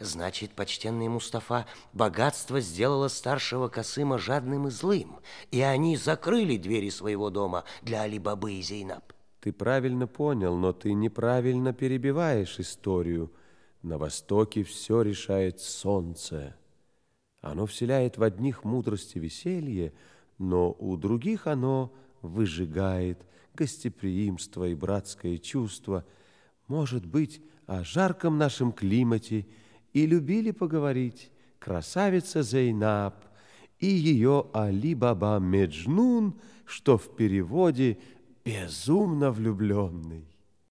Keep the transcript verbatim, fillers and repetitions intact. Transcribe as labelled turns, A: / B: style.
A: Значит, почтенный Мустафа, богатство сделало старшего Касыма жадным и злым, и они закрыли двери своего дома для Али-Бабы и Зейнаб.
B: Ты правильно понял, но ты неправильно перебиваешь историю. На востоке все решает солнце. Оно вселяет в одних мудрость и веселье, но у других оно выжигает гостеприимство и братское чувство. Может быть, о жарком нашем климате и любили поговорить красавица Зейнаб и ее Али-Баба Меджнун, что в переводе «безумно влюбленный».